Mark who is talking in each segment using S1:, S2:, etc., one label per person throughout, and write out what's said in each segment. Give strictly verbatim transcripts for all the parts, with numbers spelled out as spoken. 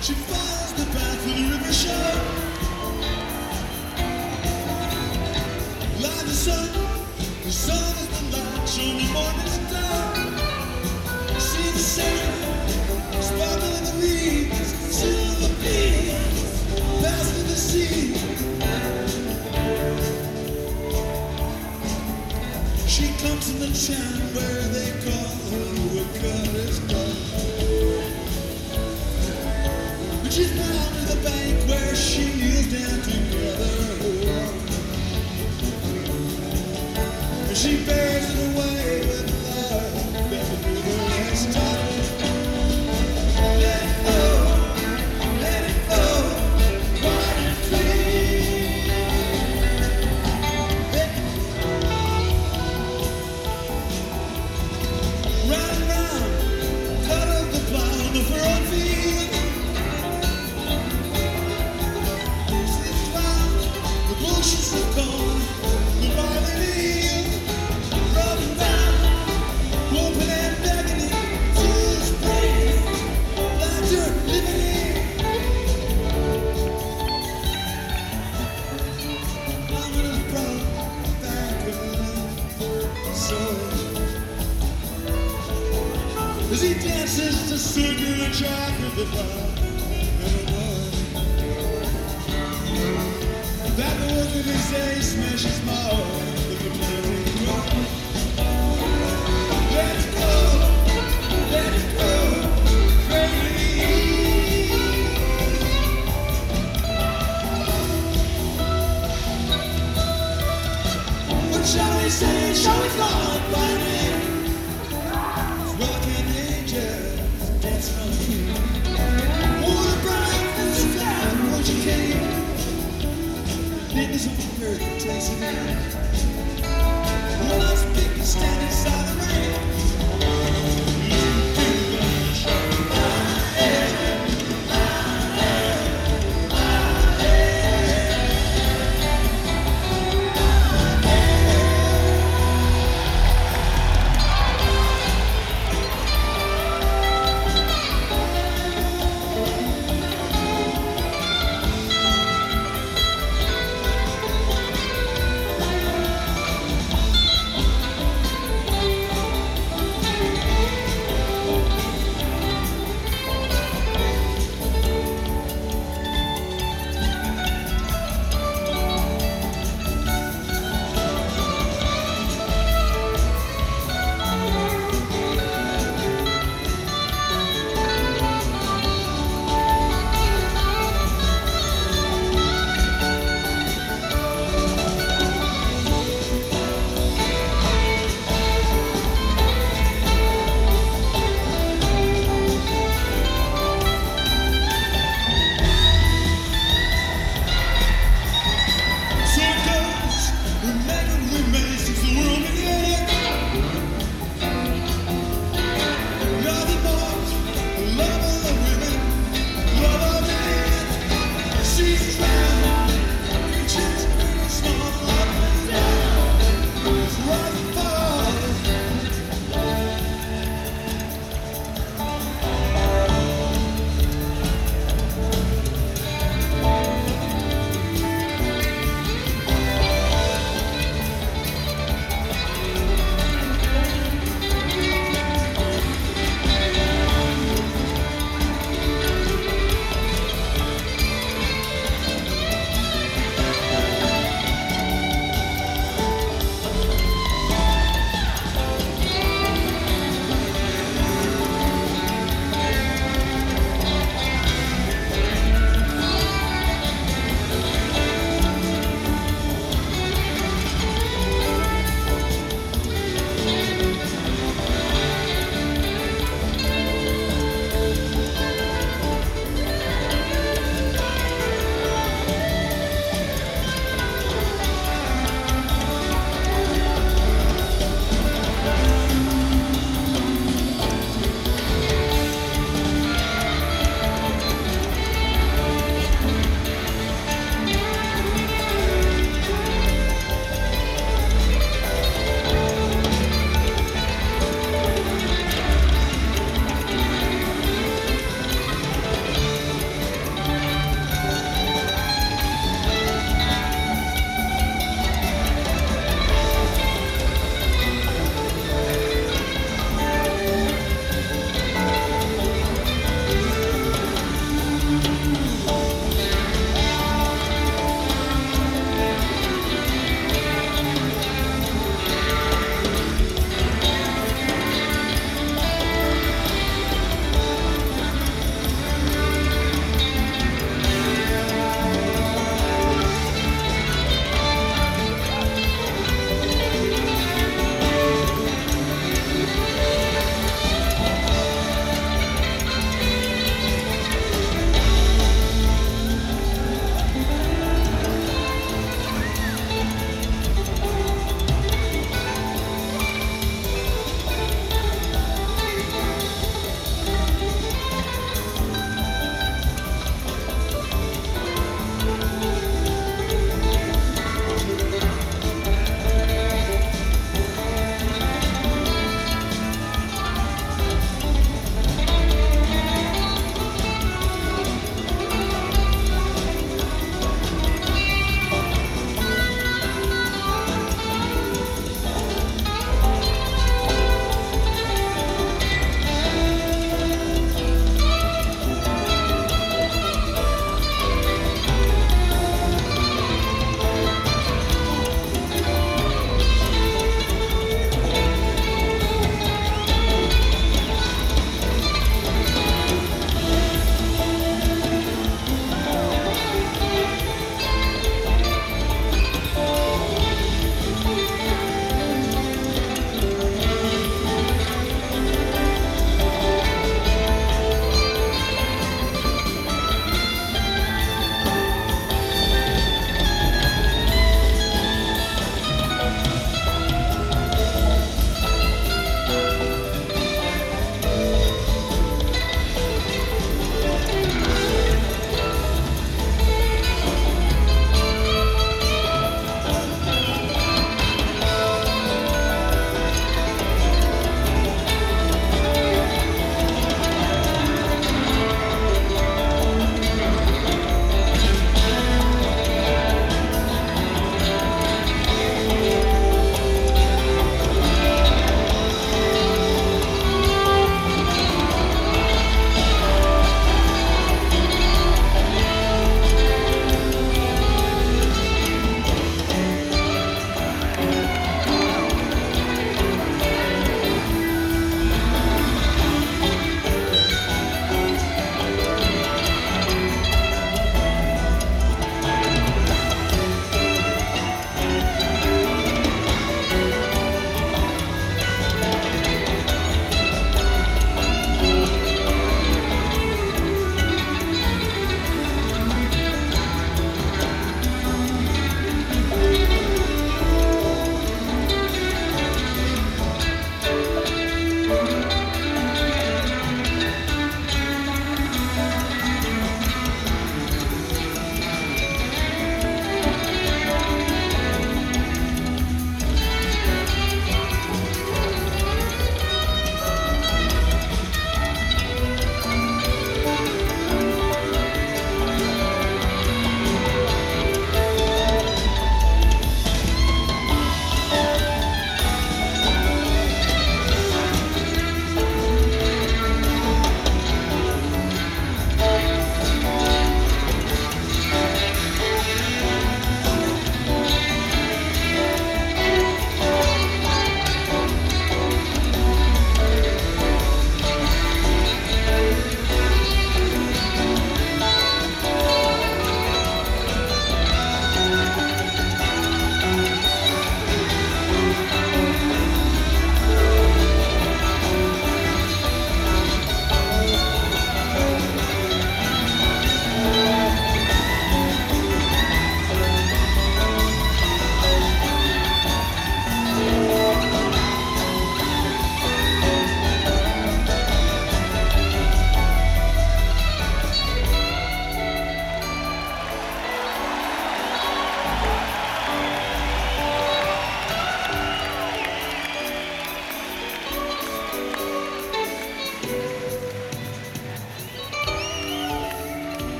S1: She follows the path of the river shore. Like the sun, the sun is the light, show me morning star. See the sand, sparkle in the reeds, silver beams, pass to the sea. She comes in the town where they call her woodcutter's daughter. She's bound to the bank where she kneels down together. And she bears it away with love that the river has taught. Let it go, let it go, wide and clean. Round and round, cut up the plow on the furrowed field. Bushes of corn, the barley meal, rolling down, open and beckoning to the spring, laughter living in. Mama has brought back her soul as he dances the circular track of the bar. That the work of his day smashes more than the melting rock. Let it go, let it go, crazy. What shall we say? Shall we call it by name? Walking angels, dancing on the king. Water bright as the sky, won't you came? Niggas on the earth, tracing out. Well, I was picking, standing inside the rain.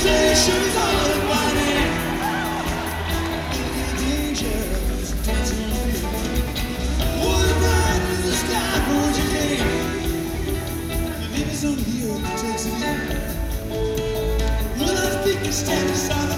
S1: say sure is all whining. Looking dangerous, dancing on you. Water bright as the sky for your name. The name is on the earth that takes it in. Will I speak and stand aside?